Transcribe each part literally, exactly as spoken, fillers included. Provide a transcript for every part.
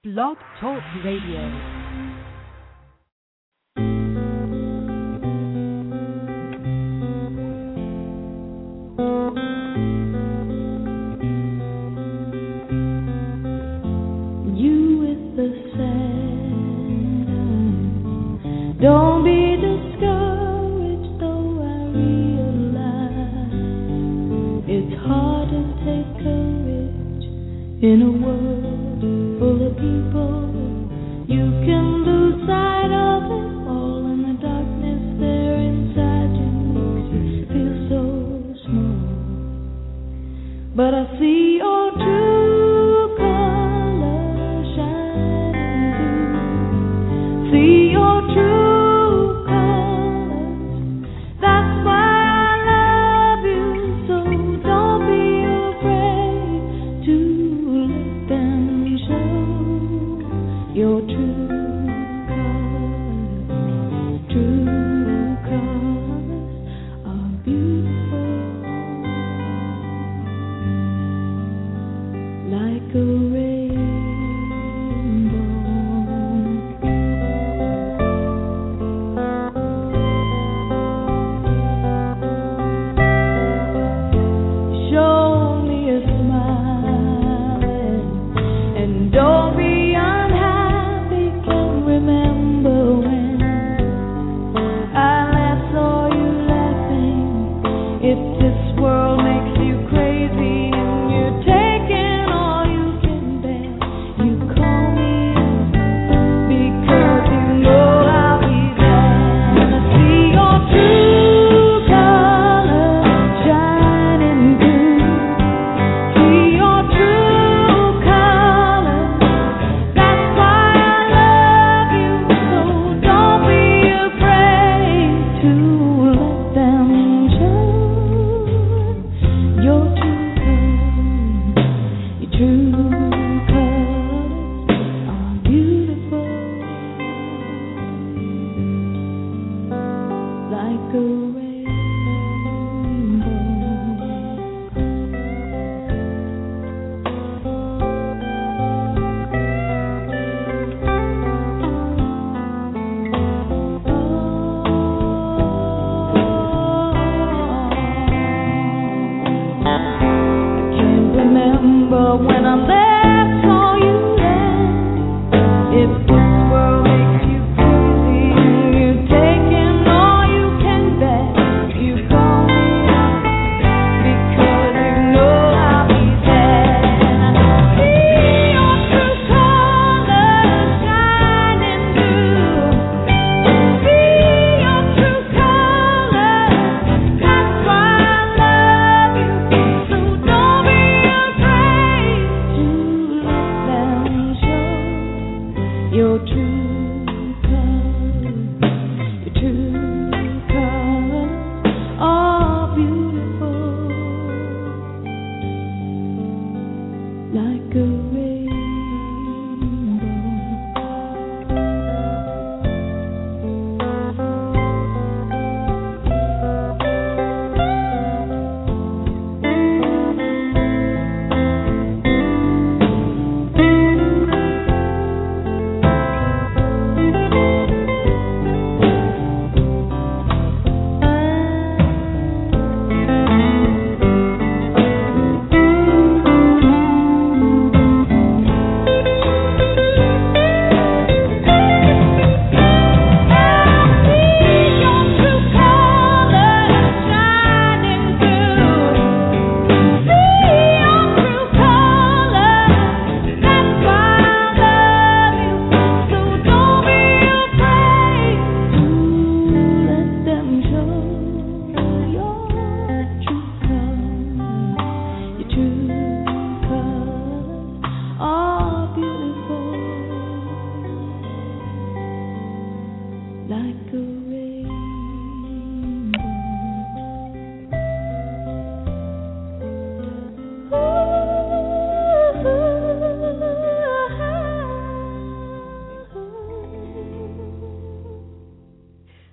Blog Talk Radio. Don't be discouraged, though I realize it's hard to take courage in a world full of people. You can lose sight of it all, and the darkness there inside you makes you feel so small. But I see your true colors shining through. See your true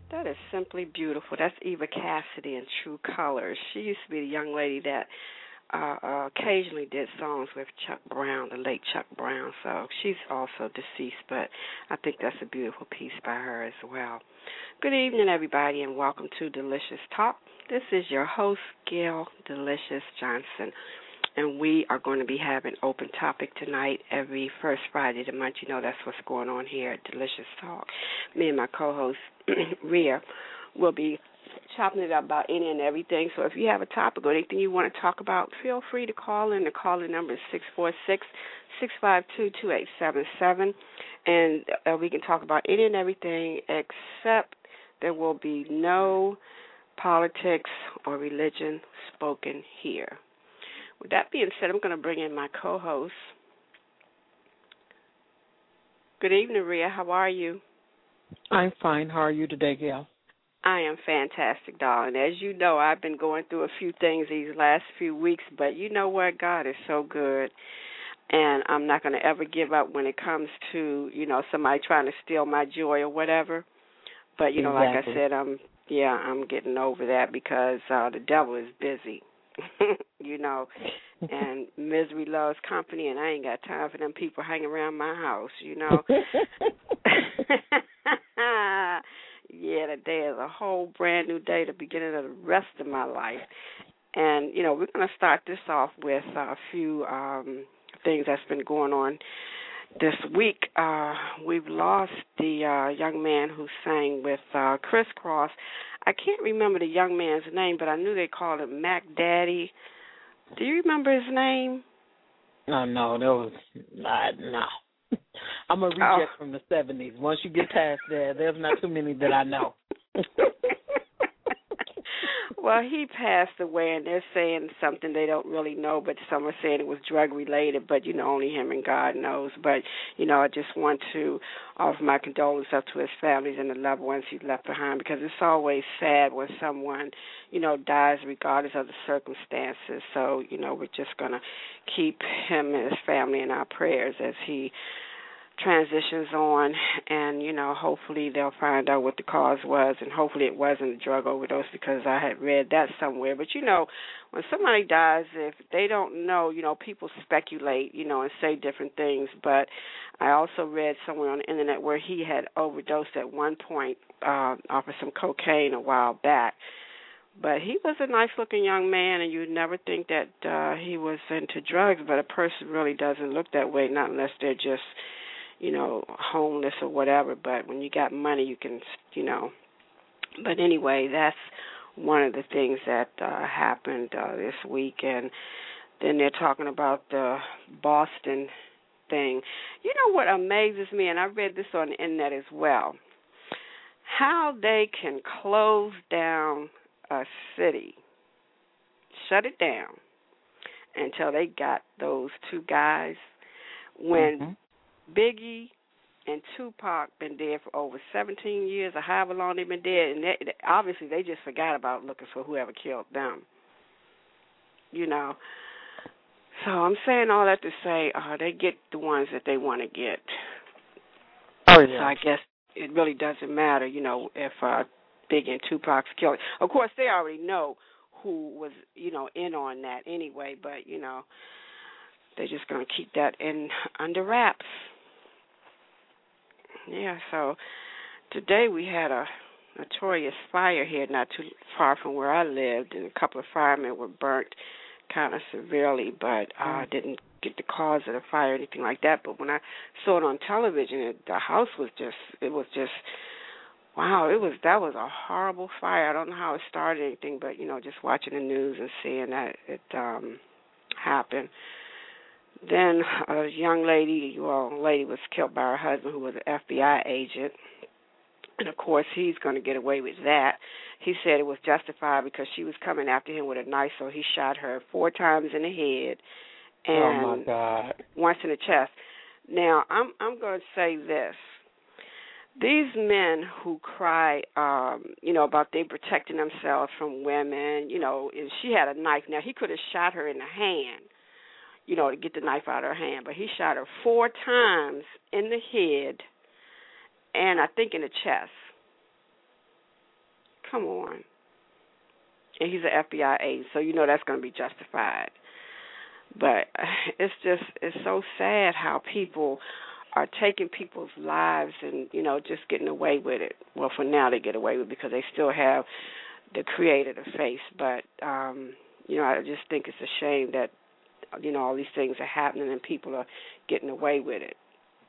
Beautiful. That's Eva Cassidy in True Colors. She used to be the young lady that uh, uh, occasionally did songs with Chuck Brown, the late Chuck Brown. So she's also deceased, but I think that's a beautiful piece by her as well. Good evening, everybody, and welcome to Delicious Talk. This is your host, Gail Delicious Johnson, and we are going to be having open topic tonight every first Friday of the month. You know that's what's going on here at Delicious Talk. Me and my co-host, Rhea, will be chopping it up about any and everything. So if you have a topic or anything you want to talk about, feel free to call in. The call-in number is six four six, six five two, two eight seven seven, and uh, we can talk about any and everything except there will be no politics or religion spoken here. With that being said, I'm going to bring in my co-host. Good evening, Rhea. How are you? I'm fine. How are you today, Gail? I am fantastic, darling. As you know, I've been going through a few things these last few weeks, but you know what? God is so good, and I'm not going to ever give up when it comes to, you know, somebody trying to steal my joy or whatever. But, you know, exactly. like I said, I'm, yeah, I'm getting over that because uh, the devil is busy, you know, and misery loves company, and I ain't got time for them people hanging around my house, you know. Yeah, today is a whole brand new day, the beginning of the rest of my life. And, you know, we're going to start this off with a few um, things that's been going on this week. Uh, we've lost the uh, young man who sang with uh, Criss Cross. I can't remember the young man's name, but I knew they called him Mac Daddy. Do you remember his name? No, no, that was not, no. I'm a reject oh. from the seventies. Once you get past there, there's not too many that I know. Well, he passed away, and they're saying something they don't really know, but some are saying it was drug-related, but, you know, only him and God knows. But, you know, I just want to offer my condolences up to his families and the loved ones he left behind, because it's always sad when someone, you know, dies regardless of the circumstances. So, you know, we're just going to keep him and his family in our prayers as he transitions on, and, you know, hopefully they'll find out what the cause was, and hopefully it wasn't a drug overdose, because I had read that somewhere. But, you know, when somebody dies, if they don't know, you know, people speculate, you know, and say different things. But I also read somewhere on the Internet where he had overdosed at one point uh, off of some cocaine a while back. But he was a nice-looking young man, and you'd never think that uh, he was into drugs, but a person really doesn't look that way, not unless they're just, you know, homeless or whatever. But when you got money, you can, you know. But anyway, that's one of the things that uh, happened uh, this week. And then they're talking about the Boston thing. You know what amazes me, and I read this on the Internet as well, how they can close down a city, shut it down until they got those two guys when mm-hmm. Biggie and Tupac been dead for over seventeen years or however long they've been dead, and they, obviously they just forgot about looking for whoever killed them, you know. So I'm saying all that to say uh, they get the ones that they want to get. Oh, yeah. So I guess it really doesn't matter, you know, if uh, Biggie and Tupac's killed. Of course, they already know who was, you know, in on that anyway, but, you know, they're just going to keep that in under wraps. Yeah, so today we had a notorious fire here not too far from where I lived, and a couple of firemen were burnt kind of severely, but I uh, didn't get the cause of the fire or anything like that. But when I saw it on television, it, the house was just, it was just, wow, it was, that was a horrible fire. I don't know how it started or anything, but, you know, just watching the news and seeing that it um, happened. Then a young lady, well, a lady was killed by her husband, who was an F B I agent. And, of course, he's going to get away with that. He said it was justified because she was coming after him with a knife, so he shot her four times in the head and oh my God. once in the chest. Now, I'm I'm going to say this. These men who cry, um, you know, about they protecting themselves from women, you know, and she had a knife. Now, he could have shot her in the hand, you know, to get the knife out of her hand, but he shot her four times in the head and I think in the chest. Come on. And he's an F B I agent, so you know that's going to be justified. But it's just it's so sad how people are taking people's lives and, you know, just getting away with it. Well, for now they get away with it because they still have the creator to face. But, um, you know, I just think it's a shame that, you know, all these things are happening and people are getting away with it.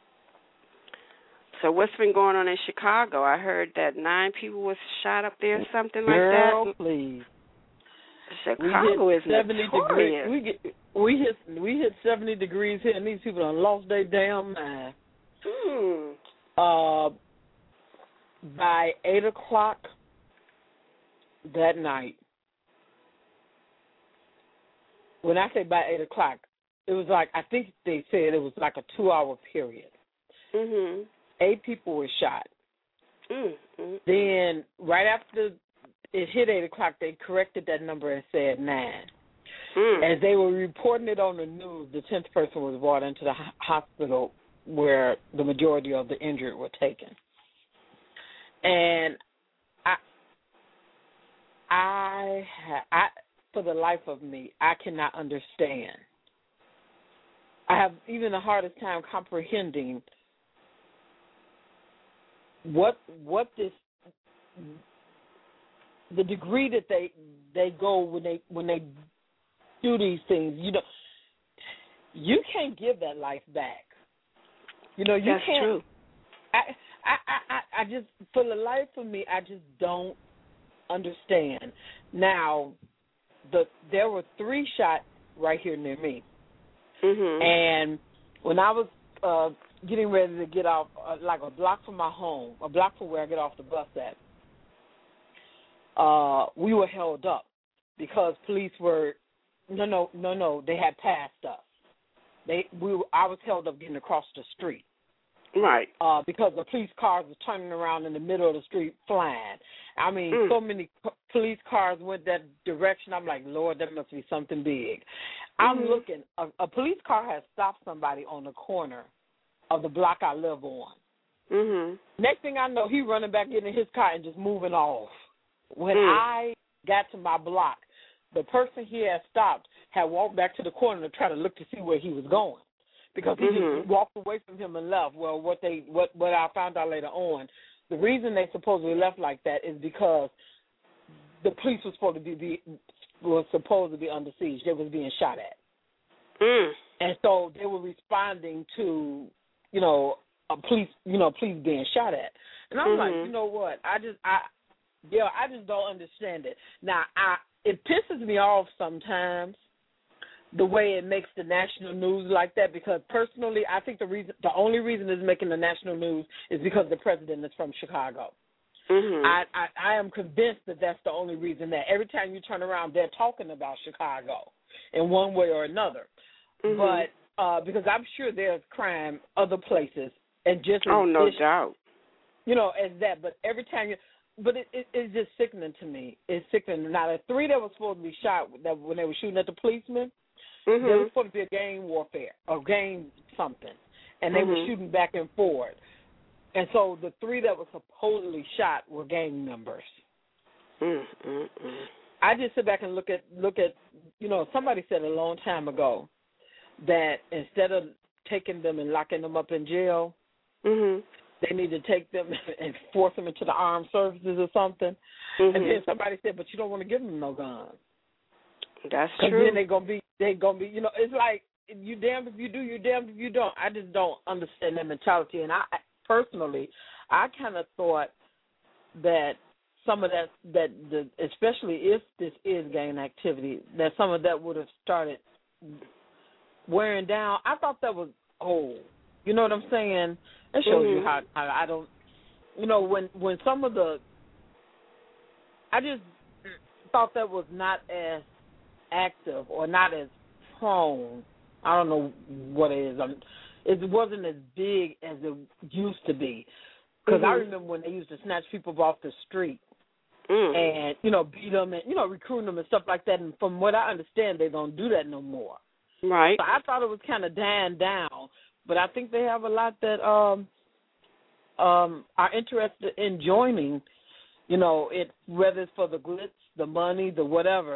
So what's been going on in Chicago? I heard that nine people was shot up there, something like Girl, that. please. Chicago is notorious. Degrees. We get we hit we hit seventy degrees here, and these people done lost their damn mind. Mm. Uh, by eight o'clock that night. When I say by eight o'clock, it was like I think they said it was like a two-hour period. Mhm. Eight people were shot. Mm. Mm. Then right after it hit eight o'clock, they corrected that number and said nine. Mm. As they were reporting it on the news, the tenth person was brought into the hospital where the majority of the injured were taken. And I, I, I, for the life of me, I cannot understand. I have even the hardest time comprehending what what this the degree that they they go when they when they do these things. You know, you can't give that life back. You know, you That's can't. True. I, I I I just for the life of me, I just don't understand. Now, the there were three shot right here near me, Mhm. and when I was uh, getting ready to get off, uh, like a block from my home, a block from where I get off the bus at, uh, we were held up because police were no no no no they had passed us. They we were, I was held up getting across the street. Right. Uh, because the police cars were turning around in the middle of the street flying. I mean, Mm. so many p- police cars went that direction. I'm like, Lord, that must be something big. I'm Mhm. looking. A, a police car has stopped somebody on the corner of the block I live on. Mhm. Next thing I know, he running back into his car and just moving off. When Mm. I got to my block, the person he had stopped had walked back to the corner to try to look to see where he was going. Because he Mhm. just walked away from him and left. Well, what they what what I found out later on, the reason they supposedly left like that is because the police was supposed to be, be was supposed to be under siege. They was being shot at, Mm. and so they were responding to you know a police you know police being shot at. And I'm Mhm. like, you know what? I just I yeah I just don't understand it. Now I it pisses me off sometimes, the way it makes the national news like that, because personally, I think the reason, the only reason it's making the national news is because the president is from Chicago. Mhm. I, I, I am convinced that that's the only reason that every time you turn around, they're talking about Chicago in one way or another. Mhm. But uh, because I'm sure there's crime other places and just as Oh, no it's, doubt. you know, as that. But every time you, but it, it, it's just sickening to me. It's sickening. Now the three that were supposed to be shot that when they were shooting at the policemen. Mhm. There was supposed to be a gang warfare or gang something, and they Mhm. were shooting back and forth. And so the three that were supposedly shot were gang members. Mm. Mm. Mm. I just sit back and look at look at you know somebody said a long time ago that instead of taking them and locking them up in jail, Mhm. they need to take them and force them into the armed services or something. Mhm. And then somebody said, but you don't want to give them no guns. That's Because true. then they're gonna be, they gonna be, you know, it's like you damned if you do, you damned if you don't. I just don't understand that mentality, and I personally, I kind of thought that some of that, that the, especially if this is gang activity, that some of that would have started wearing down. I thought that was old. You know what I'm saying? It shows Mhm. you how, how I don't, you know, when when some of the, I just thought that was not as active or not as prone. I don't know what it is. I'm, it wasn't as big as it used to be. Because Mhm. I remember when they used to snatch people off the street Mm. and, you know, beat them and, you know, recruit them and stuff like that. And from what I understand, they don't do that no more. Right. So I thought it was kind of dying down. But I think they have a lot that um, um, are interested in joining, you know, it whether it's for the glitz, the money, the whatever.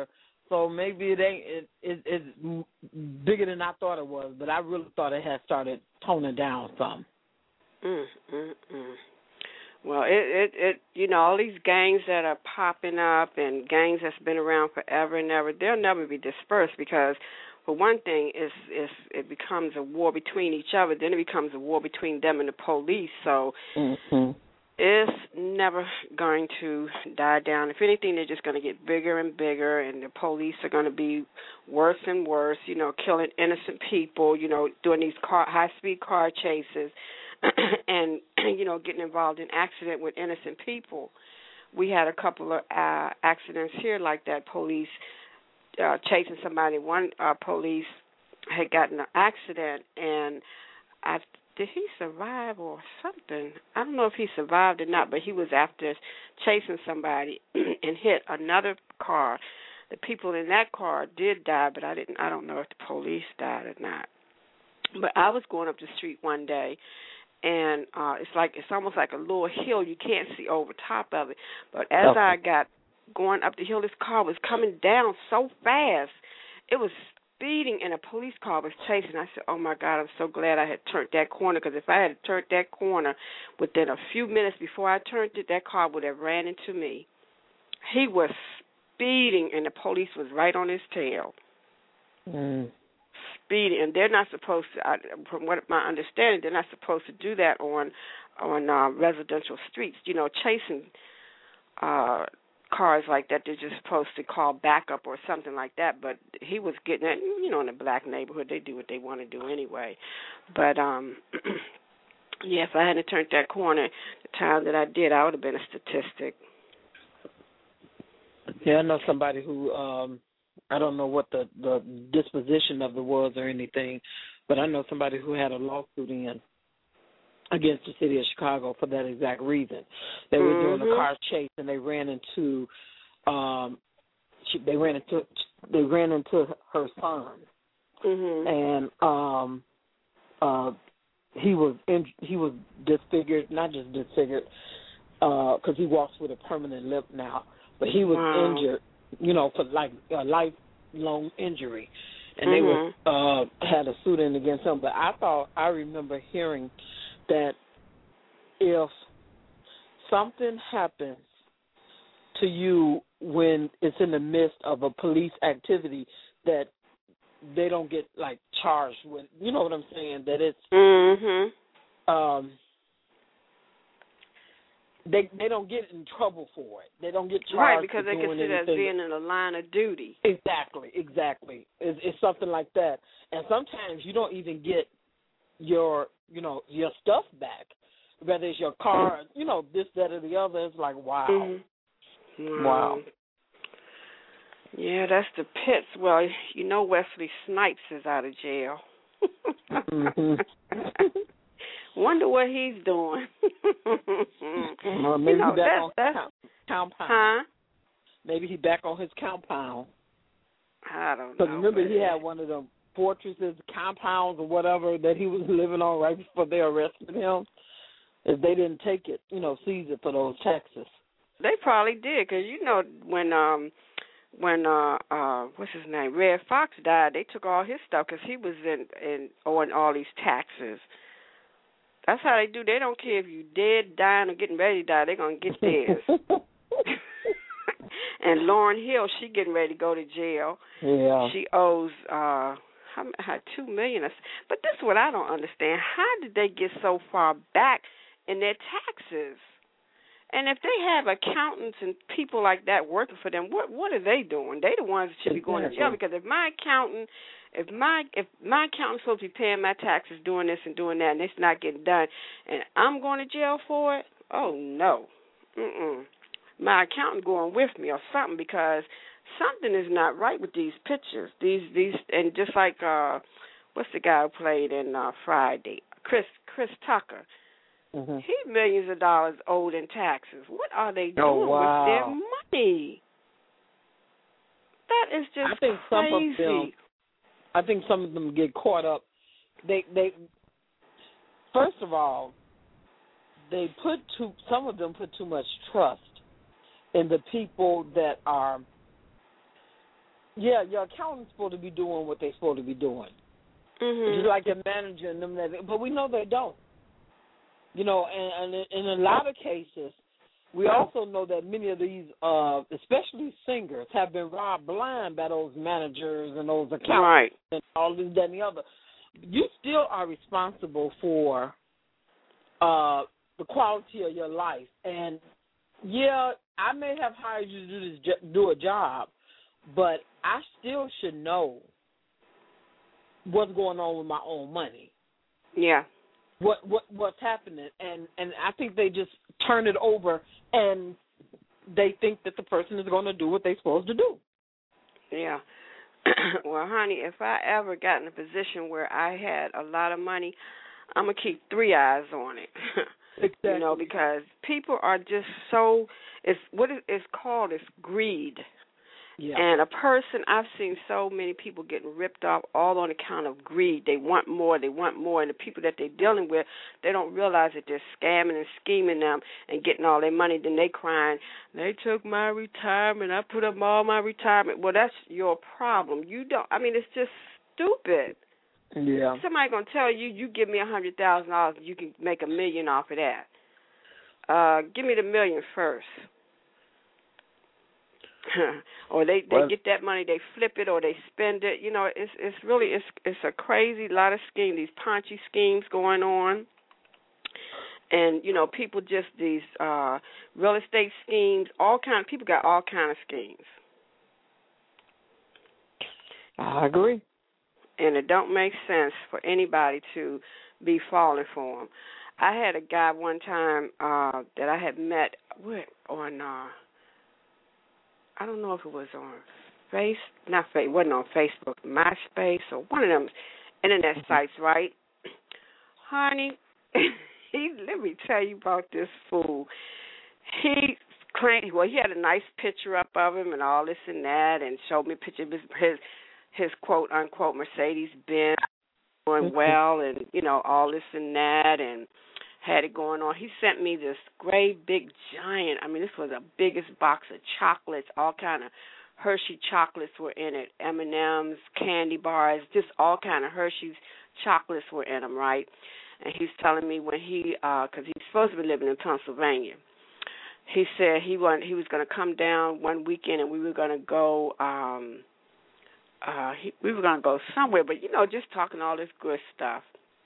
so maybe it ain't it, it it's bigger than I thought it was. But I really thought it had started toning down some. Mm, mm, mm. Well, it, it, it, you know, all these gangs that are popping up and gangs that's been around forever and ever, they'll never be dispersed because, for one thing, it's, it's, it becomes a war between each other. Then it becomes a war between them and the police. So mm-hmm. it's never going to die down. If anything, they're just going to get bigger and bigger, and the police are going to be worse and worse, you know, killing innocent people, you know, doing these car, high-speed car chases. and, you know, getting involved in accident with innocent people. We had a couple of uh, accidents here like that, police uh, chasing somebody. One uh, police had gotten an accident, and I, did he survive or something? I don't know if he survived or not, but he was after chasing somebody and hit another car. The people in that car did die, but I didn't. I don't know if the police died or not. But I was going up the street one day, and uh, it's like it's almost like a little hill. You can't see over top of it. But as okay. I got going up the hill, this car was coming down so fast. It was speeding, and a police car was chasing. I said, oh, my God, I'm so glad I had turned that corner, because if I had turned that corner within a few minutes before I turned it, that car would have ran into me. He was speeding, and the police was right on his tail. Mm. Speeding, and they're not supposed to. I, from what my understanding, they're not supposed to do that on on uh, residential streets. You know, chasing uh, cars like that, they're just supposed to call backup or something like that. But he was getting it. You know, in a black neighborhood, they do what they want to do anyway. But um, yeah, if I hadn't turned that corner the time that I did, I would have been a statistic. Yeah, I know somebody who. Um I don't know what the, the disposition of the was or anything, but I know somebody who had a lawsuit in against the city of Chicago for that exact reason. They were mm-hmm. doing a car chase, and they ran into, um, she, they ran into, they ran into her son, mm-hmm. and um, uh, he was in, he was disfigured, not just disfigured, because uh, he walks with a permanent limp now, but he was wow. injured. You know, for like a lifelong injury, and mm-hmm. they were uh, had a suit in against him. But I thought I remember hearing that if something happens to you when it's in the midst of a police activity, that they don't get like charged with. You know what I'm saying? That it's. Mm-hmm. Um, They they don't get in trouble for it. They don't get charged right because for they doing consider it as anything. being in the line of duty. Exactly, exactly. It's, it's something like that. And sometimes you don't even get your you know your stuff back, whether it's your car, you know this, that, or the other. It's like wow, mm-hmm. wow. Yeah, that's the pits. Well, you know Wesley Snipes is out of jail. mm-hmm. Wonder what he's doing. Well, maybe you know, he's back that's, on that's, compound. Huh? Maybe he's back on his compound. I don't know. Because remember, he had one of them fortresses, compounds, or whatever that he was living on right before they arrested him. If they didn't take it, you know, seize it for those taxes. They probably did, because you know when um when uh uh what's his name, Red Fox died, they took all his stuff because he was in in owing all these taxes. That's how they do. They don't care if you dead, dying, or getting ready to die. They're going to get theirs. And Lauryn Hill, she getting ready to go to jail. Yeah. She owes uh, how, how, two million dollars. But this is what I don't understand. How did they get so far back in their taxes? And if they have accountants and people like that working for them, what what are they doing? They the ones that should be going to jail. Because if my accountant, if my if my accountant's supposed to be paying my taxes, doing this and doing that, and it's not getting done, and I'm going to jail for it, oh no, mm-mm. My accountant going with me or something, because something is not right with these pictures. These these and just like uh, what's the guy who played in uh, Friday, Chris Chris Tucker. Mm-hmm. He millions of dollars owed in taxes. What are they doing oh, wow. with their money? That is just I think crazy. Some of them, I think some of them get caught up. They they first of all, they put too. Some of them put too much trust in the people that are yeah, your accountant's supposed to be doing what they're supposed to be doing. Mm-hmm. Just like the manager and them, that, but we know they don't. You know, and, and in a lot of cases, we also know that many of these, uh, especially singers, have been robbed blind by those managers and those accountants right. and all this, that, and the other. You still are responsible for uh, the quality of your life. And, yeah, I may have hired you to do, this, do a job, but I still should know what's going on with my own money. Yeah. What what what's happening, and and I think they just turn it over, and they think that the person is going to do what they're supposed to do. Yeah. Well, honey, if I ever got in a position where I had a lot of money, I'm gonna keep three eyes on it. Exactly. You know, because people are just so it's what it, it's called is greed. Yeah. And a person, I've seen so many people getting ripped off all on account of greed. They want more, they want more, and the people that they're dealing with, they don't realize that they're scamming and scheming them and getting all their money. Then they crying, they took my retirement, I put up all my retirement. Well, that's your problem. You don't, I mean, it's just stupid. Yeah. Somebody going to tell you, you give me one hundred thousand dollars, you can make a million off of that. Uh, give me the million first. Or they, they well, get that money, they flip it, or they spend it. You know, it's it's really it's it's a crazy lot of schemes, these Ponzi schemes going on, and you know, people just these uh, real estate schemes, all kind of people got all kind of schemes. I agree, and it don't make sense for anybody to be falling for them. I had a guy one time uh, that I had met what on. Uh, I don't know if it was on Face, not Face, it wasn't on Facebook, MySpace, or one of them internet sites, right? Honey, he, let me tell you about this fool. He claimed, well, he had a nice picture up of him and all this and that, and showed me a picture of his, his, his quote, unquote, Mercedes-Benz doing well, and, you know, all this and that, and had it going on. He sent me this great big giant, I mean, this was the biggest box of chocolates, all kind of Hershey chocolates were in it, M and M's, candy bars, just all kind of Hershey's chocolates were in them, right? And he's telling me when he, because uh, he's supposed to be living in Pennsylvania, he said he wanted, he was going to come down one weekend and we were going to go, um, uh, he, we were going to go somewhere, but, you know, just talking all this good stuff.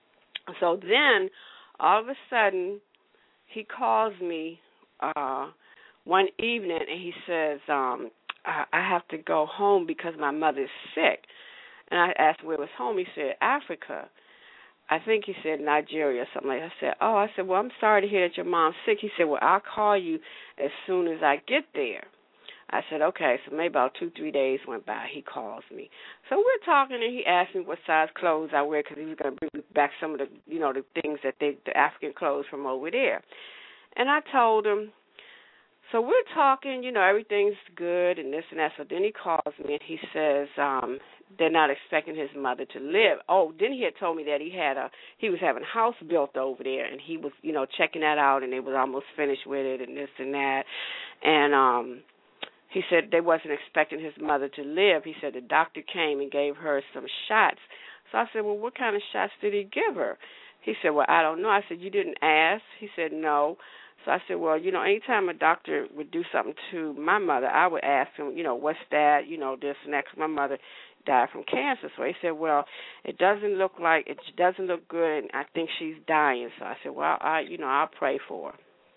So then, all of a sudden, he calls me uh, one evening and he says, um, I, I have to go home because my mother's sick. And I asked where was home. He said, Africa. I think he said Nigeria or something like that. I said, oh, I said, well, I'm sorry to hear that your mom's sick. He said, well, I'll call you as soon as I get there. I said, okay, so maybe about two, three days went by. He calls me. So we're talking, and he asked me what size clothes I wear because he was going to bring back some of the, you know, the things that they, the African clothes from over there. And I told him, so we're talking, you know, everything's good and this and that. So then he calls me, and he says um, they're not expecting his mother to live. Oh, then he had told me that he had a, he was having a house built over there, and he was, you know, checking that out, and they was almost finished with it and this and that. And, um, he said they wasn't expecting his mother to live. He said the doctor came and gave her some shots. So I said, well, what kind of shots did he give her? He said, well, I don't know. I said, you didn't ask? He said, no. So I said, well, you know, anytime a doctor would do something to my mother, I would ask him, you know, what's that, you know, this and that, 'cause my mother died from cancer. So he said, well, it doesn't look like, it doesn't look good, and I think she's dying. So I said, well, I, you know, I'll pray for her.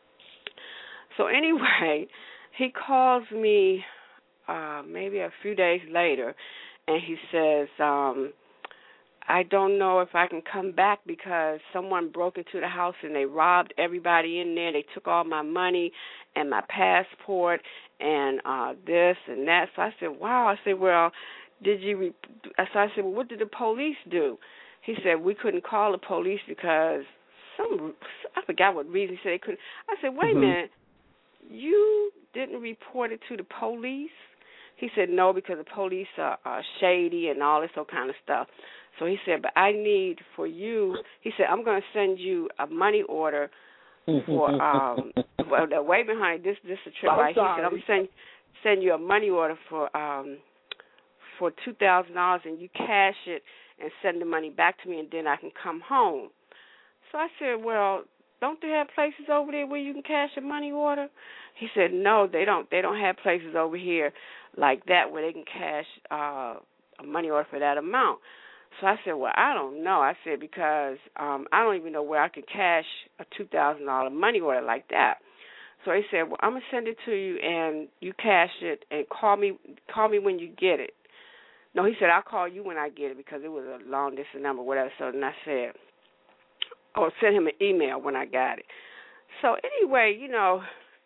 So anyway, he calls me uh, maybe a few days later, and he says, um, I don't know if I can come back because someone broke into the house and they robbed everybody in there. They took all my money and my passport and uh, this and that. So I said, wow. I said, well, did you re-? So I said, well, what did the police do? He said, we couldn't call the police because some, I forgot what reason he said they couldn't. I said, wait mm-hmm. a minute. You didn't report it to the police? He said, no, because the police are, are shady and all this old kind of stuff. So he said, but I need for you, he said, I'm going to send you a money order for, um, well, wait behind this, this is a trip, right? He said, I'm going to send, send you a money order for, um, for two thousand dollars and you cash it and send the money back to me, and then I can come home. So I said, well, don't they have places over there where you can cash a money order? He said, no, they don't. They don't have places over here like that where they can cash uh, a money order for that amount. So I said, well, I don't know. I said, because um, I don't even know where I could cash a two thousand dollars money order like that. So he said, well, I'm going to send it to you, and you cash it, and call me call me when you get it. No, he said, I'll call you when I get it, because it was a long-distance number, whatever. So then I said, oh, send him an email when I got it. So anyway, you know,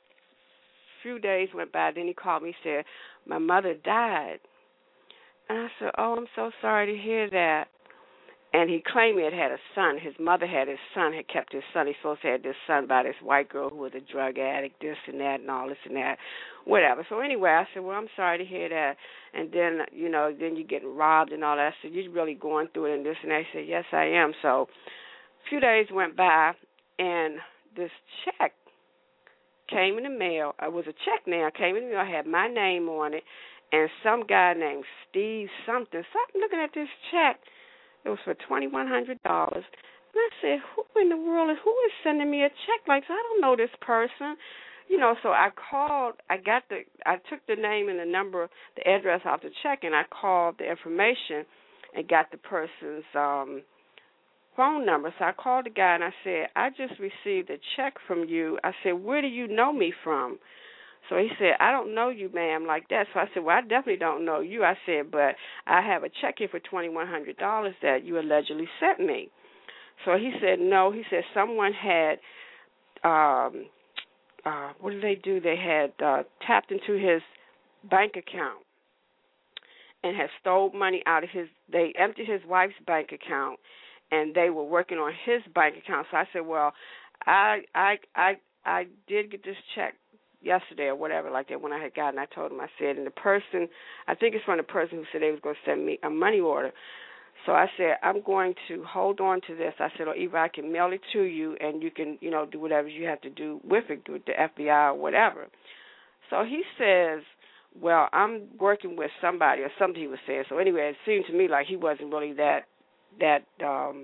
a few days went by. Then he called me and said, my mother died. And I said, oh, I'm so sorry to hear that. And he claimed he had had a son. His mother had his son, had kept his son. He's supposed to have this son by this white girl who was a drug addict, this and that and all this and that, whatever. So anyway, I said, well, I'm sorry to hear that. And then, you know, then you're getting robbed and all that. I said, you're really going through it and this and that. He said, yes, I am. So a few days went by, and this check came in the mail. It was a check now. It came in the mail. I had my name on it, and some guy named Steve something. So I'm looking at this check. It was for twenty-one hundred dollars. And I said, who in the world is, who is sending me a check like this? I don't know this person. You know, so I called, I got the, I took the name and the number, the address off the check, and I called the information and got the person's um, phone number. So I called the guy and I said, I just received a check from you. I said, where do you know me from? So he said, I don't know you, ma'am, like that. So I said, well, I definitely don't know you. I said, but I have a check here for twenty-one hundred dollars that you allegedly sent me. So he said, no. He said someone had, um, uh, what did they do? They had uh, tapped into his bank account and had stole money out of his, they emptied his wife's bank account, and they were working on his bank account. So I said, well, I I I I did get this check yesterday or whatever like that when I had gotten. I told him, I said, and the person, I think it's from the person who said they was going to send me a money order. So I said, I'm going to hold on to this. I said, or either I can mail it to you and you can, you know, do whatever you have to do with it, with the F B I or whatever. So he says, well, I'm working with somebody or something he was saying. So anyway, it seemed to me like he wasn't really that, that um,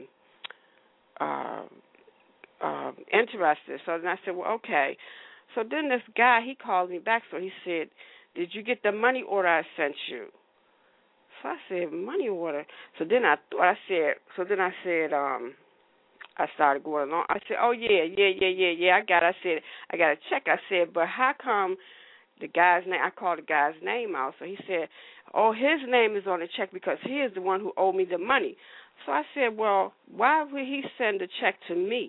uh, uh, interested. So then I said, well, okay. So then this guy, he called me back. So he said, did you get the money order I sent you? So I said, money order. So then I thought, I said, so then I said, um, I started going along. I said, oh, yeah, yeah, yeah, yeah, yeah, I got it. I said, I got a check. I said, but how come the guy's name, I called the guy's name out. So he said, oh, his name is on the check because he is the one who owed me the money. So I said, well, why would he send a check to me?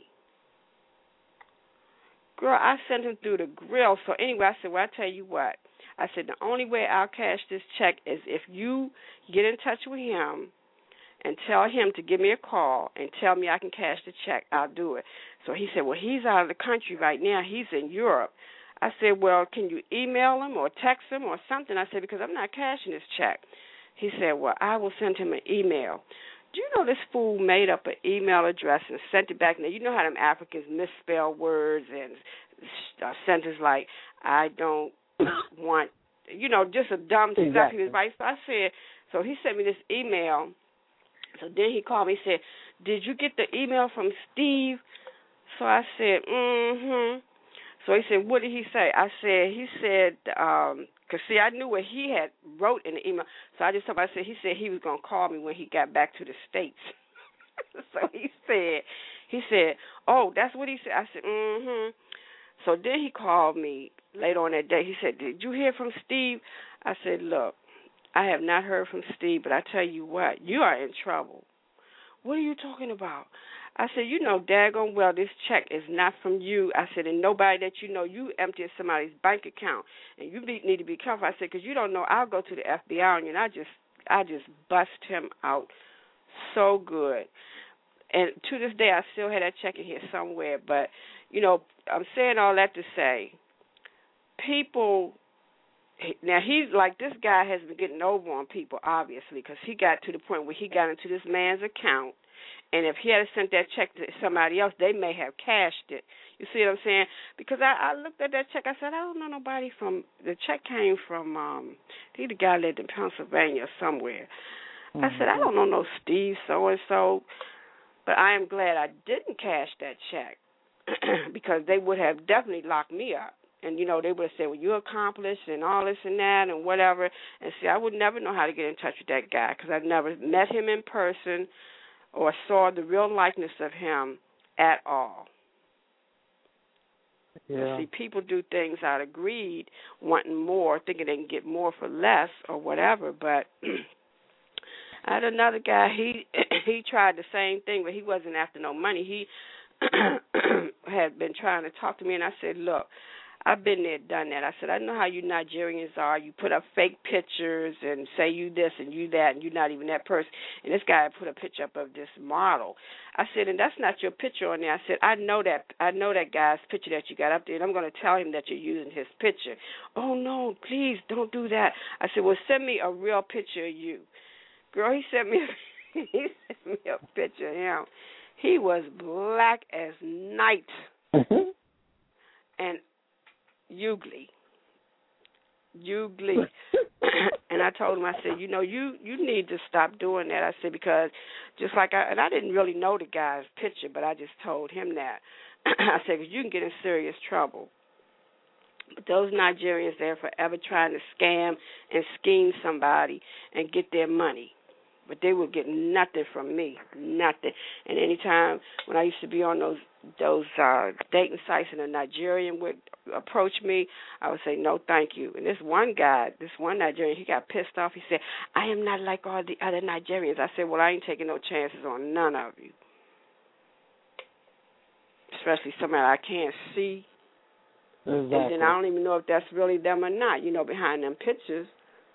Girl, I sent him through the grill. So anyway, I said, well, I tell you what. I said, the only way I'll cash this check is if you get in touch with him and tell him to give me a call and tell me I can cash the check. I'll do it. So he said, well, he's out of the country right now. He's in Europe. I said, well, can you email him or text him or something? I said, because I'm not cashing this check. He said, well, I will send him an email. Do you know this fool made up an email address and sent it back? Now, you know how them Africans misspell words and uh, sentences like, I don't want, you know, just a dumb exactly. stuff he was writing. So I said, so he sent me this email. So then he called me and said, did you get the email from Steve? So I said, mm-hmm. So he said, what did he say? I said, he said, um, because, see, I knew what he had wrote in the email. So I just told him, I said, he said he was going to call me when he got back to the States. So he said, he said, oh, that's what he said. I said, mm-hmm. So then he called me later on that day. He said, did you hear from Steve? I said, look, I have not heard from Steve, but I tell you what, you are in trouble. What are you talking about? I said, you know daggone well this check is not from you. I said, and nobody that you know, you emptied somebody's bank account, and you be, need to be careful. I said, because you don't know, I'll go to the F B I on you, and I just, I just bust him out so good. And to this day, I still had that check in here somewhere. But, you know, I'm saying all that to say, people, now he's like, this guy has been getting over on people, obviously, because he got to the point where he got into this man's account And if he had sent that check to somebody else, they may have cashed it. You see what I'm saying? Because I, I looked at that check. I said, I don't know nobody from, the check came from, um, I think the guy lived in Pennsylvania or somewhere. Mm-hmm. I said, I don't know no Steve so-and-so. But I am glad I didn't cash that check because they would have definitely locked me up. And, you know, they would have said, well, you're accomplished and all this and that and whatever. And see, I would never know how to get in touch with that guy because I've never met him in person or saw the real likeness of him at all. Yeah. See, people do things out of greed, wanting more, thinking they can get more for less or whatever. But I had another guy, he he tried the same thing, but he wasn't after no money. He had been trying to talk to me, and I said, look, I've been there, done that. I said, I know how you Nigerians are. You put up fake pictures and say you this and you that, and you're not even that person. And this guy put a picture up of this model. I said, and that's not your picture on there. I said, I know that I know that guy's picture that you got up there, and I'm going to tell him that you're using his picture. Oh, no, please don't do that. I said, well, send me a real picture of you. Girl, he sent me he sent me a picture of him. He was black as night. Mm-hmm. And Ugly. Ugly. And I told him, I said, you know, you, you need to stop doing that. I said, because just like I, and I didn't really know the guy's picture, but I just told him that. I said, because you can get in serious trouble. But those Nigerians, they're forever trying to scam and scheme somebody and get their money. But they would get nothing from me, nothing. And anytime when I used to be on those those uh, dating sites and a Nigerian would approach me, I would say, no, thank you. And this one guy, this one Nigerian, he got pissed off. He said, I am not like all the other Nigerians. I said, well, I ain't taking no chances on none of you, especially somebody I can't see. Exactly. And then I don't even know if that's really them or not, you know, behind them pictures.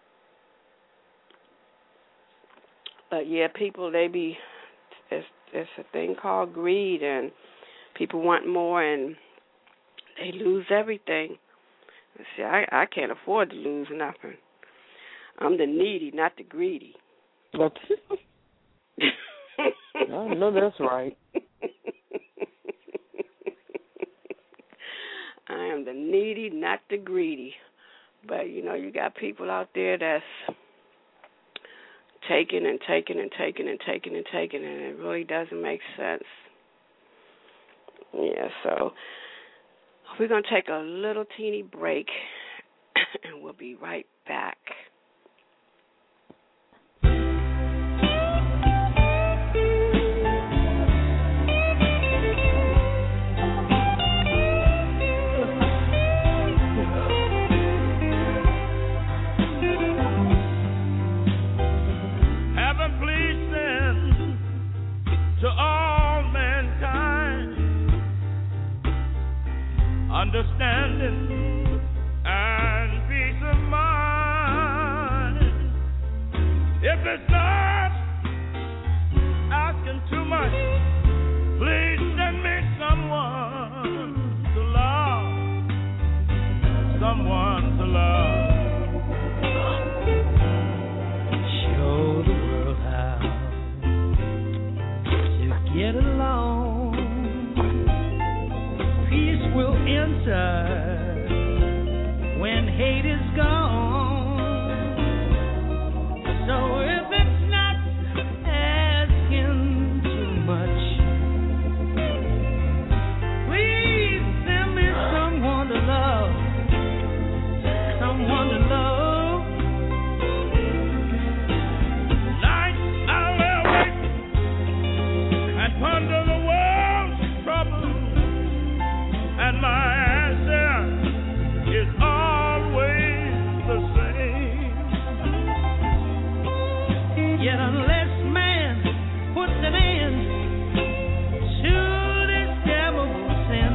But, yeah, people, they be, it's, it's a thing called greed, and people want more, and they lose everything. See, I, I can't afford to lose nothing. I'm the needy, not the greedy. But I know that's right. I am the needy, not the greedy. But, you know, you got people out there that's taking and taking and taking and taking and taking, and it really doesn't make sense. Yeah, so we're going to take a little teeny break, and we'll be right back. To all mankind, understanding and peace of mind. If it's not asking too much, please send me someone to love, someone to love. Show the world how get along, peace will enter when hate is gone. So if it's not asking too much, please send me someone to love, someone to love. Under the world's troubles, and my answer is always the same. Yet unless man puts an end to this terrible sin,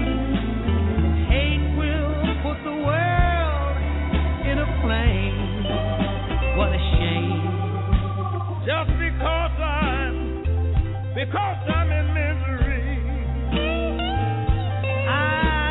hate will put the world in a flame. What a shame. Just because I'm Because I'm in misery, I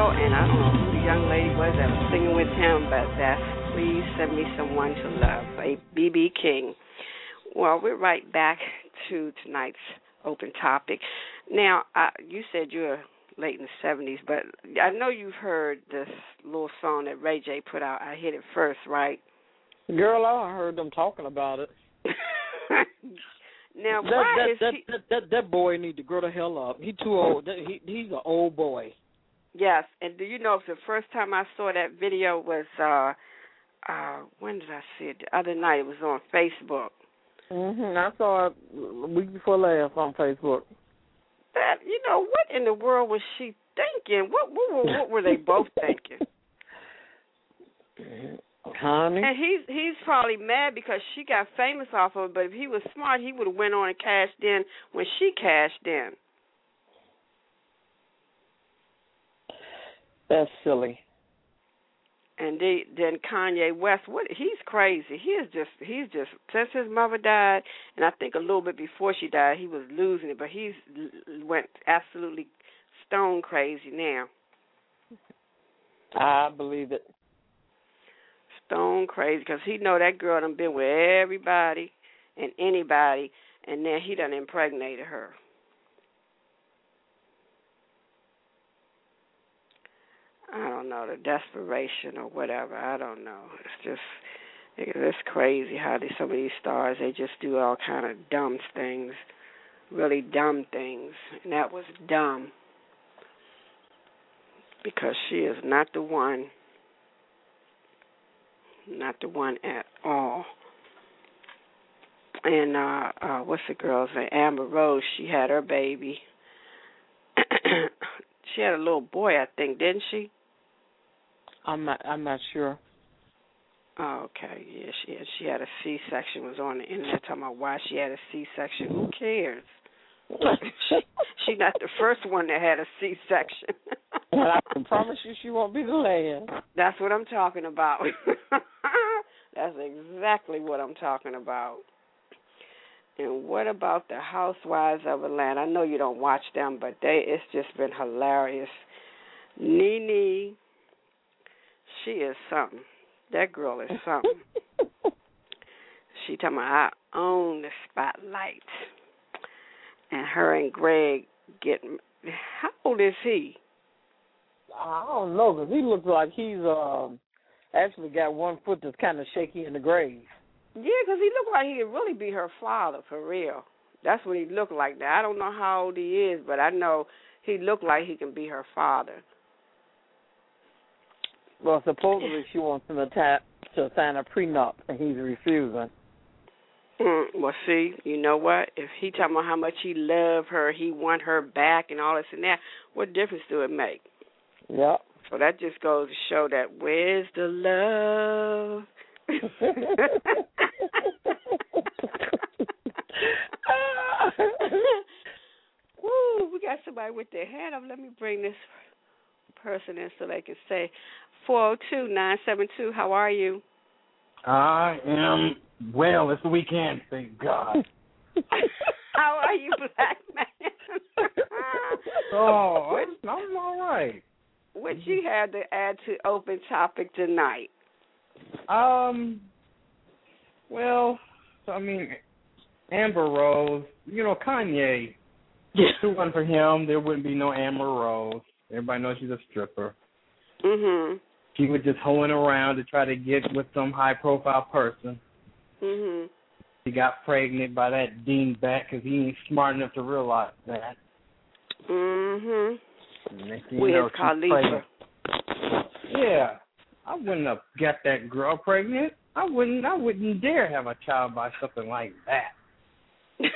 video, and I don't know who the young lady was that was singing with him, but that's Please Send Me Someone to Love by B B King. Well, we're right back to tonight's open topic. Now, uh, you said you were late in the seventies, but I know you've heard this little song that Ray J put out, I Hit It First, right? Girl, I heard them talking about it. Now, that, why that, is that, he... that, that, that boy need to grow the hell up. He too old. He, he's an old boy. Yes, and do you know, the first time I saw that video was, uh, uh, when did I see it? The other night, it was on Facebook. Mm-hmm. I saw it a week before last on Facebook. That, you know, what in the world was she thinking? What what, what were they both thinking? Honey. And he's he's probably mad because she got famous off of it, but if he was smart, he would have went on and cashed in when she cashed in. That's silly. And they, then Kanye West, what he's crazy. He is just he's just since his mother died, and I think a little bit before she died, he was losing it, but he's went absolutely stone crazy now. I believe it. Stone crazy, because he know that girl done been with everybody and anybody, and then he done impregnated her. I don't know, the desperation or whatever. I don't know. It's just, it's crazy how they, some of these stars, they just do all kind of dumb things, really dumb things. And that was dumb because she is not the one, not the one at all. And uh, uh, what's the girl's name? Amber Rose, she had her baby. She had a little boy, I think, didn't she? I'm not. I'm not sure. Oh, okay. Yeah, she had, she had a C-section. Was on the internet talking about why she had a C-section. Who cares? she, she not the first one that had a C-section. And I can promise you, she won't be the last. That's what I'm talking about. That's exactly what I'm talking about. And what about the Housewives of Atlanta? I know you don't watch them, but they it's just been hilarious. Nene, she is something. That girl is something. She talking about, I own the spotlight. And her and Greg getting, how old is he? I don't know, because he looks like he's um, actually got one foot that's kind of shaky in the grave. Yeah, because he looked like he could really be her father, for real. That's what he looked like. Now, I don't know how old he is, but I know he looked like he can be her father. Well, supposedly she wants him to, tap, to sign a prenup, and he's refusing. Mm, well, see, you know what? If he talking about how much he loved her, he want her back and all this and that, what difference do it make? Yep. So that just goes to show that where's the love? Woo, we got somebody with their hand up. Let me bring this person in so they can say four oh two, nine seven two, how are you? I am well. It's the weekend, thank God. How are you, black man? Oh, I'm, I'm all right. What you had to add to open topic tonight? Um, well, I mean, Amber Rose, you know, Kanye, if it wasn't for him, there wouldn't be no Amber Rose. Everybody knows she's a stripper. Mm-hmm. She was just hoeing around to try to get with some high-profile person. Mm-hmm. She got pregnant by that dingbat because he ain't smart enough to realize that. Mm-hmm. Wiz Khalifa. Yeah. I wouldn't have got that girl pregnant. I wouldn't I wouldn't dare have a child by something like that.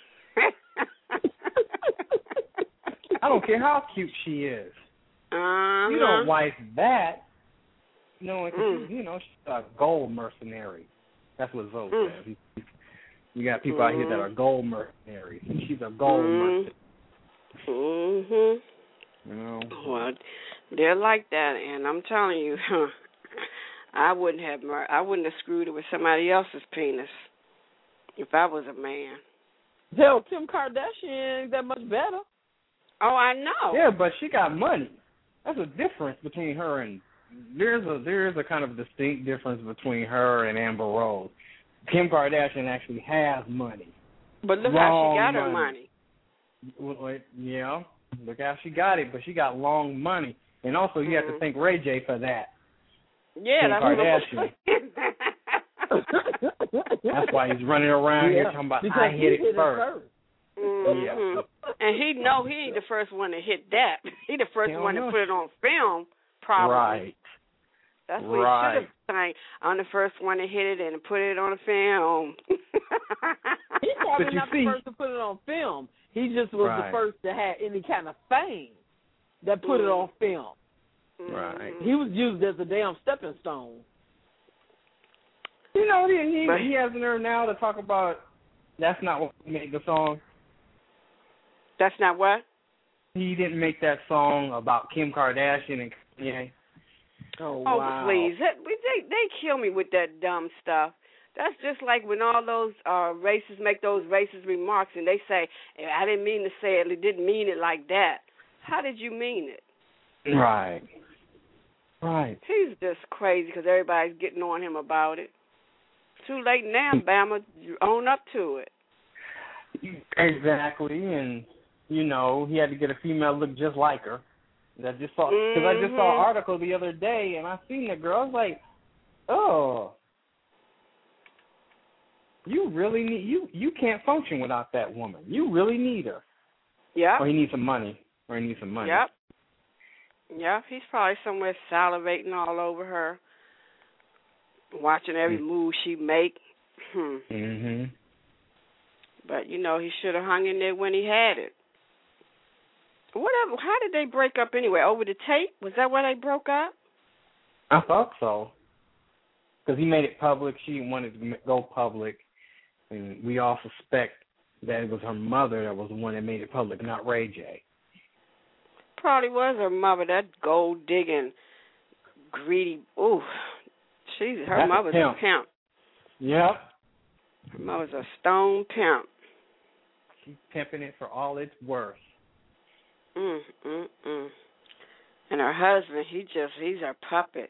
I don't care how cute she is. Uh-huh. You don't wife that. You know, Mm. you know, she's a gold mercenary. That's what Zoe Mm. says. You got people out here that are gold mercenaries. She's a gold Mm. mercenary. Mm-hmm. You know? Well, they're like that, and I'm telling you, I wouldn't have mar- I wouldn't have screwed it with somebody else's penis if I was a man. Hell, Kim Kardashian ain't that much better. Oh, I know. Yeah, but she got money. that's a difference between her and there's a there is a kind of distinct difference between her and Amber Rose. Kim Kardashian actually has money. But look long how she got money. her money. Well, yeah, look how she got it, but she got long money, and also you mm-hmm. have to thank Ray J for that. Yeah, Kim that's Kardashian. That's why he's running around yeah, here talking about because I hit it hit first. first. Mm-hmm. Yeah. And he know he ain't the first one to hit that. He the first Hell one no. to put it on film, probably. Right. That's what right. he should have saying. I'm the first one to hit it and put it on film. He's probably But you not see, the first to put it on film. He just was right. the first to have any kind of fame that put mm. it on film. Right. He was used as a damn stepping stone. You know, he he, But, he has the nerve now to talk about that's not what made the song. That's not what? He didn't make that song about Kim Kardashian and Kanye. Oh, Oh, wow. please. That, they, they kill me with that dumb stuff. That's just like when all those uh, racists make those racist remarks and they say, I didn't mean to say it, I didn't mean it like that. How did you mean it? Right. Right. He's just crazy because everybody's getting on him about it. Too late now, Bama. Own up to it. Exactly, and you know he had to get a female look just like her. I just saw because mm-hmm. I just saw an article the other day, and I seen the girl. I was like, oh, you really need you. You can't function without that woman. You really need her. Yeah. Or he needs some money. Or he needs some money. Yep. Yep. He's probably somewhere salivating all over her, watching every mm-hmm. move she make. Hmm. Mhm. But you know he should have hung in there when he had it. Whatever. How did they break up anyway? Over the tape? Was that why they broke up? I thought so. Because he made it public. She wanted to go public. And we all suspect that it was her mother that was the one that made it public, not Ray J. Probably was her mother, that gold-digging, greedy, ooh. She's, her That's mother's a pimp. a pimp. Yep. Her mother's a stone pimp. She's pimping it for all it's worth. Mm, mm, mm. And her husband, he just, he's her puppet.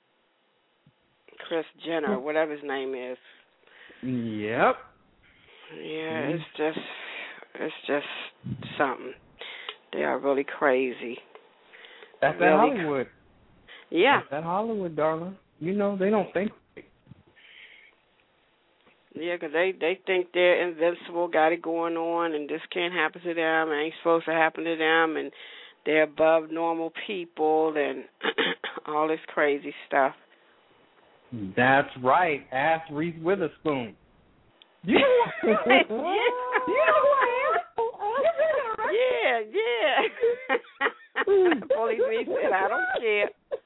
Kris Jenner, whatever his name is. Yep. Yeah, it's just, it's just something. They are really crazy. That's really that Hollywood. Yeah. That's that Hollywood, darling. You know, they don't think. Yeah, 'cause they, they think they're invincible, got it going on, and this can't happen to them, and ain't supposed to happen to them, and they're above normal people, and all this crazy stuff. That's right. Ask Reese Witherspoon. You know, yeah. you know who I am? Yeah, yeah. Police said, I don't care.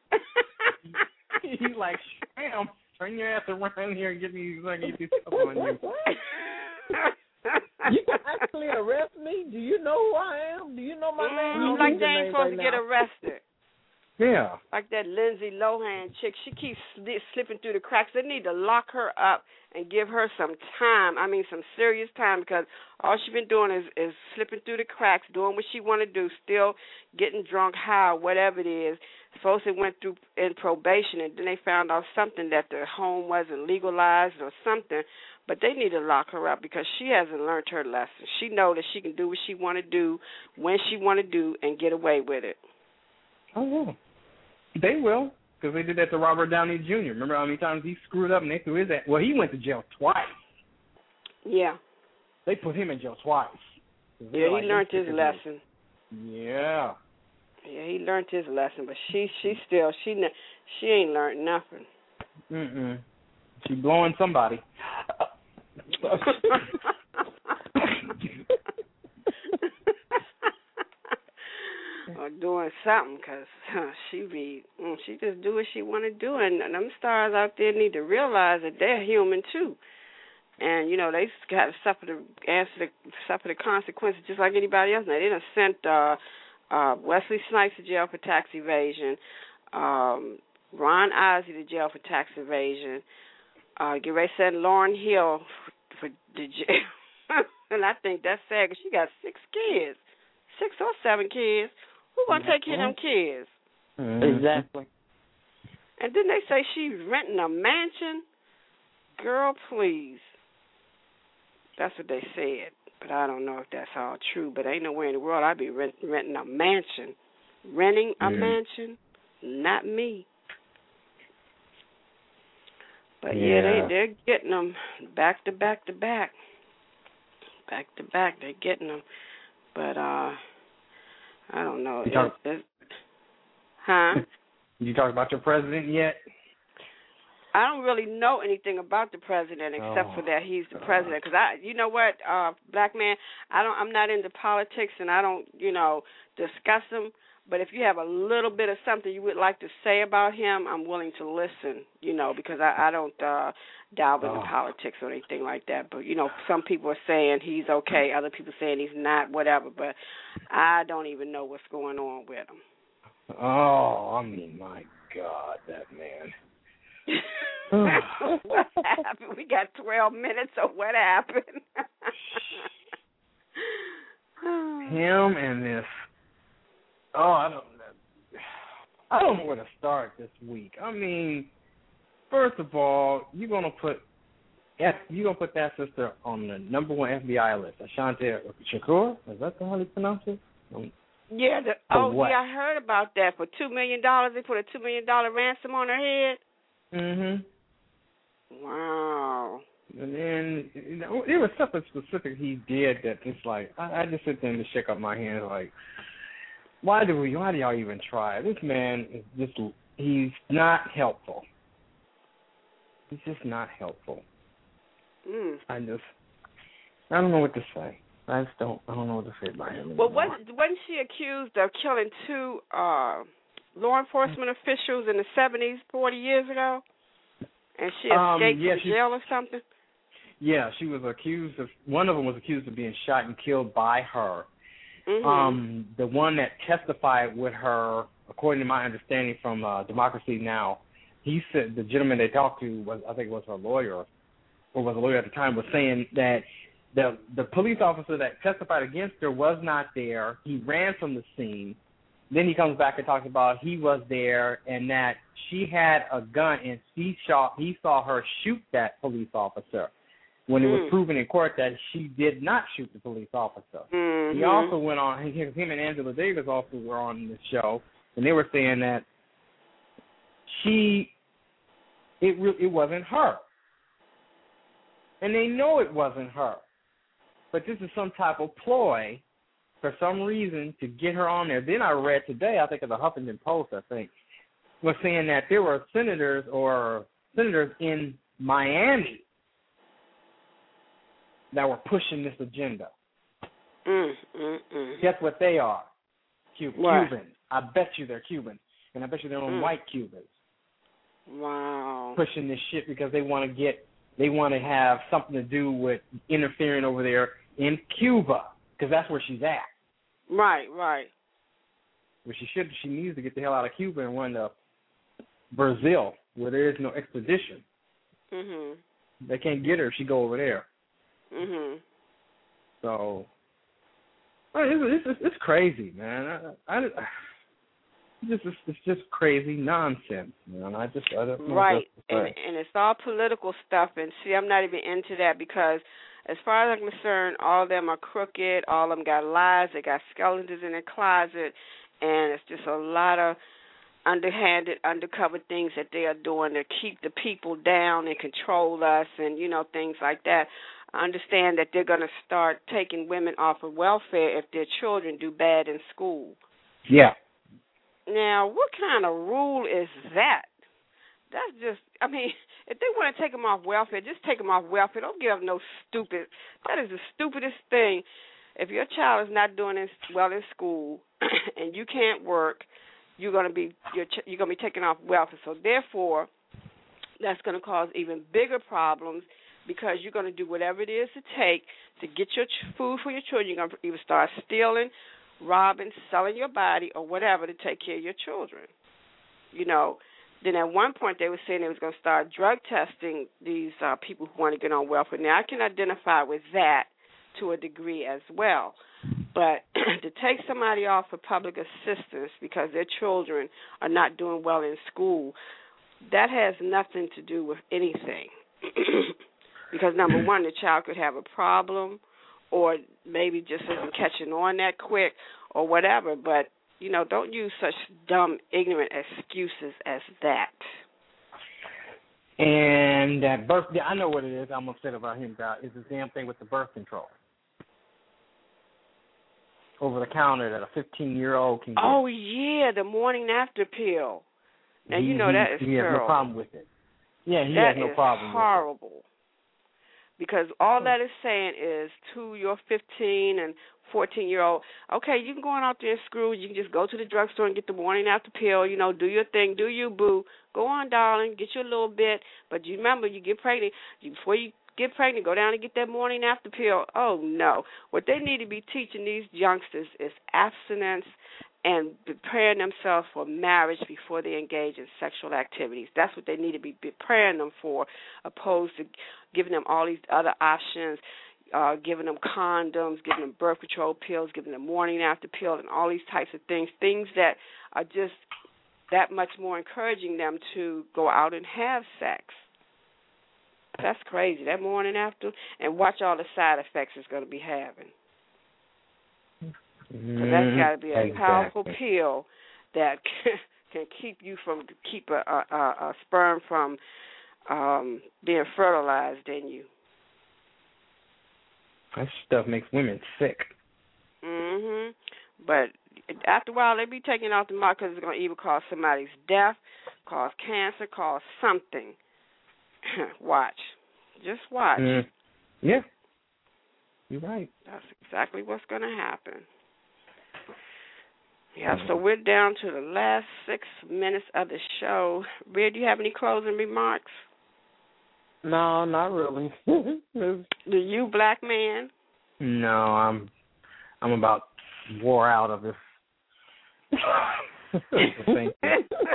He's like, Sham, turn your ass around here and get me so I can get this stuff on you. You can actually arrest me? Do you know who I am? Do you know my name? Mm, like they ain't supposed right to get arrested. Yeah. Like that Lindsay Lohan chick, she keeps sli- slipping through the cracks. They need to lock her up and give her some time. I mean, some serious time, because all she's been doing is, is slipping through the cracks, doing what she want to do, still getting drunk, high, whatever it is. Suppose it went through in probation, and then they found out something that the home wasn't legalized or something. But they need to lock her up because she hasn't learned her lesson. She knows that she can do what she want to do, when she want to do, and get away with it. Oh, yeah. They will, because they did that to Robert Downey Junior Remember how many times he screwed up and they threw his ass? Well, he went to jail twice. Yeah. They put him in jail twice. Yeah, like, he learned his lesson. Yeah. Yeah, he learned his lesson, but she, she still, she, she ain't learned nothing. Mm-mm. She blowing somebody. Or doing something, because huh, she be, mm, she just do what she want to do, and, and them stars out there need to realize that they're human too, and you know they got to suffer the answer the suffer the consequences just like anybody else. Now they done sent uh, uh, Wesley Snipes to jail for tax evasion, um, Ron Isley to jail for tax evasion. Uh, get ready to send Lauryn Hill for the jail, and I think that's sad because she got six kids, six or seven kids. Who gonna take care of them kids? Mm-hmm. Exactly. And then they say she's renting a mansion. Girl, please. That's what they said. But I don't know if that's all true. But ain't nowhere in the world I'd be rent, renting a mansion. Renting a mm. mansion? Not me. But yeah, yeah they, they're getting them back to back to back. Back to back, they're getting them. But, uh, I don't know. You talk- it's, it's, huh? You talked about your president yet? I don't really know anything about the president except oh, for that he's the God. president. Because I, you know what, uh, black man, I don't. I'm not into politics, and I don't, you know, discuss them. But if you have a little bit of something you would like to say about him, I'm willing to listen. You know, because I, I don't uh, delve into oh. politics or anything like that. But you know, some people are saying he's okay, other people saying he's not, whatever. But I don't even know what's going on with him. Oh, I mean, my God, that man. What happened? We got twelve minutes, so what happened? Him and this. Oh, I don't. I don't know where to start this week. I mean, first of all, you're gonna put F, you're gonna put that sister on the number one F B I list. Ashanti Shakur, is that how you pronounce it? Um, yeah. The, oh, what? yeah. I heard about that. For two million dollars, they put a two million dollar ransom on her head. Mhm. Wow. And then you know, there was something specific he did that just like I, I just sit there and just shake up my hands like, why do we? Why do y'all even try? This man is just he's not helpful. He's just not helpful. Mm. I just I don't know what to say. I just don't I don't know what to say about him. Well, wasn't wasn't she accused of killing two uh, law enforcement officials in the seventies, forty years ago? And she escaped um, yeah, from jail or something? Yeah, she was accused of, one of them was accused of being shot and killed by her. Mm-hmm. Um, the one that testified with her, according to my understanding from uh, Democracy Now!, he said, the gentleman they talked to, was I think was her lawyer, or was a lawyer at the time, was saying that the the police officer that testified against her was not there. He ran from the scene. Then he comes back and talks about he was there and that she had a gun and he saw, he saw her shoot that police officer when it was mm. proven in court that she did not shoot the police officer. Mm-hmm. He also went on, him and Angela Davis also were on the show, and they were saying that she, it, it wasn't her. And they know it wasn't her. But this is some type of ploy for some reason to get her on there. Then I read today, I think of the Huffington Post, I think, was saying that there were senators or senators in Miami that were pushing this agenda. Mm, mm, mm. Guess what they are? Cuban. What? Cubans. I bet you they're Cubans. And I bet you they're Mm. white Cubans. Wow. Pushing this shit because they want to get, they want to have something to do with interfering over there in Cuba, because that's where she's at. Right, right. Where she should, she needs to get the hell out of Cuba and run to Brazil, where there is no extradition. Mhm. They can't get her if she go over there. Mhm. So, I mean, it's, it's, it's crazy, man. I, I, I it's just it's just crazy nonsense, man. I just I don't know right, what to and say. and it's all political stuff. And see, I'm not even into that because, as far as I'm concerned, all of them are crooked. All of them got lies. They got skeletons in their closet, and it's just a lot of underhanded, undercover things that they are doing to keep the people down and control us, and you know things like that. I understand that they're going to start taking women off of welfare if their children do bad in school. Yeah. Now, what kind of rule is that? That's just, I mean, if they want to take them off welfare, just take them off welfare. Don't give them no stupid, that is the stupidest thing. If your child is not doing this well in school and you can't work, you're going to be you're, you're going to be taken off welfare. So therefore, that's going to cause even bigger problems because you're going to do whatever it is to take to get your ch- food for your children. You're going to either start stealing, robbing, selling your body, or whatever to take care of your children. You know, then at one point they were saying they was going to start drug testing these uh, people who want to get on welfare. Now, I can identify with that to a degree as well. But to take somebody off for public assistance because their children are not doing well in school, that has nothing to do with anything. Because, number one, the child could have a problem or maybe just isn't catching on that quick or whatever. But, you know, don't use such dumb, ignorant excuses as that. And that birth, I know what it is I'm upset about him about, is the damn thing with the birth control. Over the counter that a fifteen-year-old can get. Oh, yeah, the morning after pill. Now, he, you know that is he, he has no problem with it. Yeah, he that has no is problem horrible. with it. Because all that is saying is to your fifteen and fourteen-year-old, okay, you can go on out there and screw. You can just go to the drugstore and get the morning after pill. You know, do your thing, do you, boo. Go on, darling, get you a little bit. But you remember, you get pregnant, you, before you get pregnant, go down and get that morning after pill. Oh, no. What they need to be teaching these youngsters is abstinence and preparing themselves for marriage before they engage in sexual activities. That's what they need to be preparing them for, opposed to giving them all these other options, uh, giving them condoms, giving them birth control pills, giving them morning after pills, and all these types of things, things that are just that much more encouraging them to go out and have sex. That's crazy, that morning after. And watch all the side effects it's going to be having. Because that's got to be a exactly. powerful pill that can, can keep you from, keep a, a, a sperm from um, being fertilized in you. That stuff makes women sick. Mhm. But after a while, they be taking it off the market because it's going to either cause somebody's death, cause cancer, cause something. Watch. Just watch. Mm. Yeah. You're right. That's exactly what's going to happen. Yeah, so we're down to the last six minutes of the show. Rhea, do you have any closing remarks? No, not really. Do you, black man? No, I'm I'm about wore out of this. Thank you.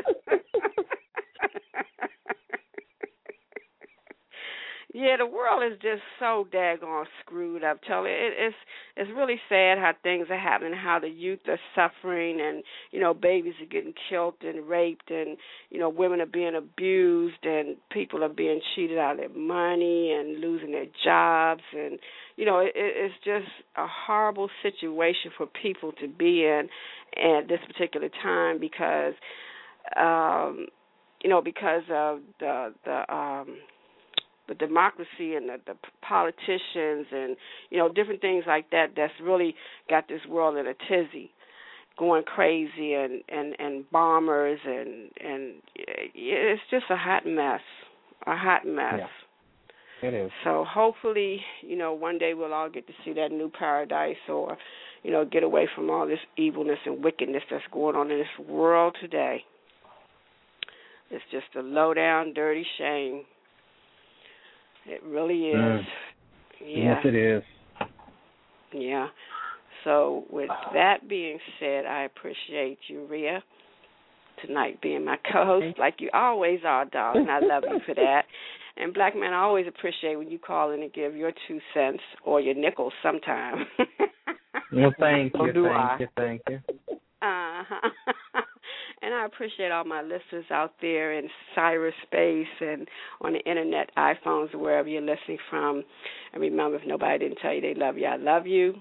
Yeah, the world is just so daggone screwed up, Totally, it, it's it's really sad how things are happening, how the youth are suffering, and you know babies are getting killed and raped, and you know women are being abused, and people are being cheated out of their money and losing their jobs, and you know it, it's just a horrible situation for people to be in at this particular time because, um, you know, because of the the. Um, the democracy and the, the politicians and, you know, different things like that that's really got this world in a tizzy, going crazy and, and, and bombers and, and it's just a hot mess, a hot mess. Yeah, it is. So hopefully, you know, one day we'll all get to see that new paradise or, you know, get away from all this evilness and wickedness that's going on in this world today. It's just a low-down, dirty shame. It really is. Mm. Yeah. Yes, it is. Yeah. So with that being said, I appreciate you, Rhea, tonight being my co-host, like you always are, darling. I love you for that. And Black man, I always appreciate when you call in and give your two cents or your nickels sometime. Well, thank you, do thank I. you, thank you. Uh-huh. And I appreciate all my listeners out there in cyberspace and on the internet, iPhones, wherever you're listening from. And remember, if nobody didn't tell you they love you, I love you.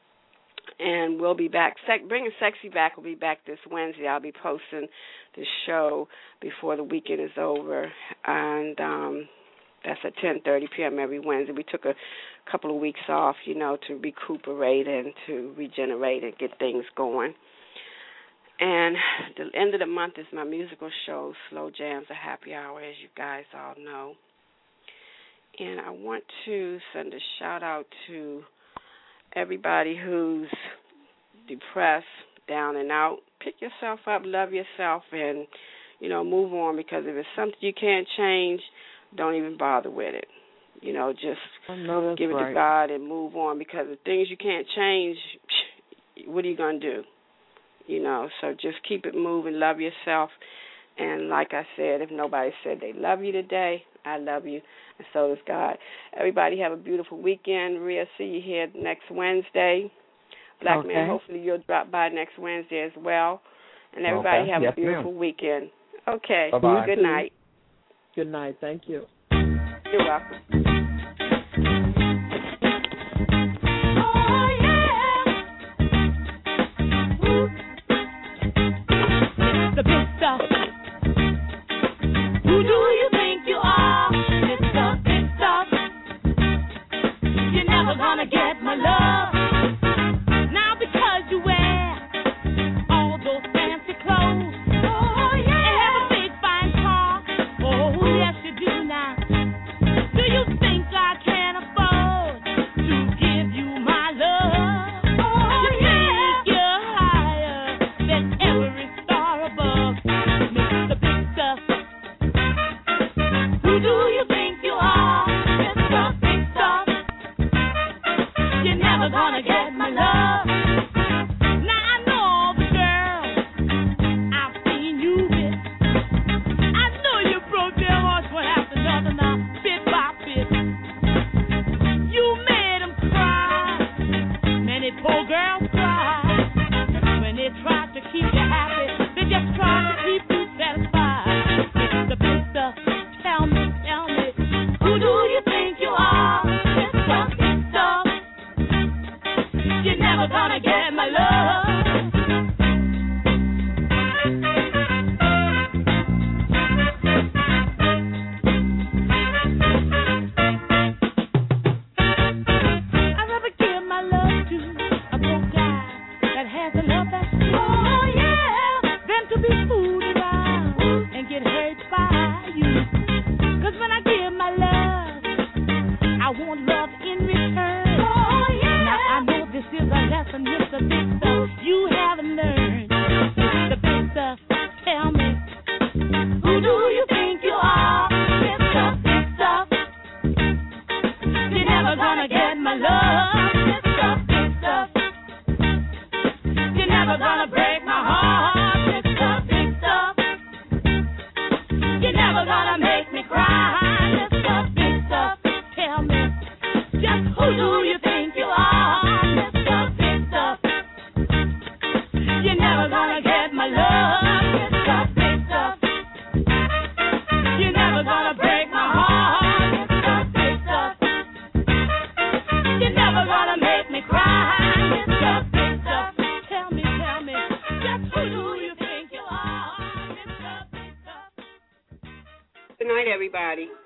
And we'll be back. Se- bringing Sexy back. We'll be back this Wednesday. I'll be posting the show before the weekend is over. And um, that's at ten thirty p.m. every Wednesday. We took a couple of weeks off, you know, to recuperate and to regenerate and get things going. And the end of the month is my musical show, Slow Jams, a happy hour, as you guys all know. And I want to send a shout-out to everybody who's depressed, down and out. Pick yourself up, love yourself, and, you know, move on, because if it's something you can't change, don't even bother with it. You know, just give it right. to God and move on, because the things you can't change, what are you going to do? You know, so just keep it moving, love yourself. And like I said, if nobody said they love you today, I love you, and so does God. Everybody have a beautiful weekend. Rhea, see you here next Wednesday. Black okay. Man, hopefully you'll drop by next Wednesday as well. And everybody okay. have yes, a beautiful ma'am. weekend. Okay. Bye-bye. Good night. Good night. Thank you. You're welcome. The big stuff. Who do you think you are? It's the big stuff. You're never gonna get my love. Now because you wear all those fancy clothes. Oh yeah. And have a big fine car. Oh yes you do now. Do you think I can afford to give you my love? Oh you yeah. think you're higher than every star above. Mister Big Stuff. Who do you think you are? Mister Big Stuff. You're never gonna get my love. Now I know all the girls I've seen you with. I know you broke their hearts one after another now, bit by bit. You made them cry. Many poor girls cry. When they try to keep you happy, they just try to keep you satisfied. Mister Big Stuff, tell me, tell me, who do you think you are? Mister Big Stuff, you're never gonna get my love. I'd rather give my love to a broke guy that has a love that's true. Oh yeah, than to be fooled around and get hurt by you. 'Cause when I give my love, I want love in return. Oh yeah. Now I know this is a lesson, Mister Big Stuff, you haven't learned. Mister Big Stuff, tell me, who do you think you are? Mister Big Stuff, you're never gonna get my love. Mister Big Stuff, you're never gonna break my heart. Mister Big Stuff, you're never gonna make me cry. Mister Big Stuff, tell me, just who do you think you are? Mister Big Stuff, you're never gonna get my love. Mister Big Stuff, you're never gonna break my heart. Mister Big Stuff, you're never gonna make me cry. Mister Big Stuff, tell me, tell me, just who do you think you are? Mister Big Stuff. Good night, everybody.